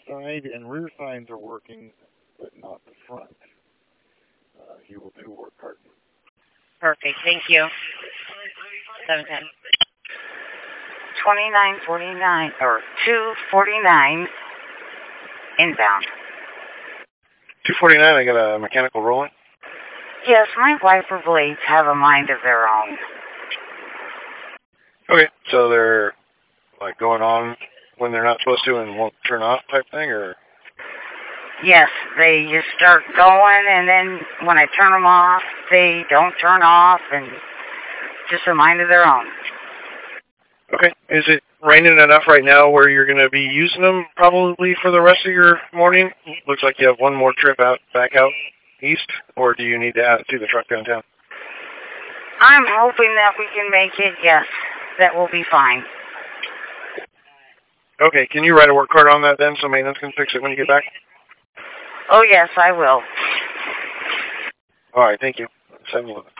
side and rear signs are working, but not the front. He will do work hard. Perfect. Thank you. 710. 2949 or 249 inbound. 249. I got a mechanical rolling. Yes, my wiper blades have a mind of their own. Okay, so they're like going on when they're not supposed to and won't turn off type thing, or? Yes, they just start going, and then when I turn them off, they don't turn off, and just a mind of their own. Okay. Is it raining enough right now where you're going to be using them probably for the rest of your morning? Looks like you have one more trip back out east, or do you need to add to the truck downtown? I'm hoping that we can make it, yes. That will be fine. Okay, can you write a work card on that then so maintenance can fix it when you get back? Oh, yes, I will. All right, thank you. 7-Eleven.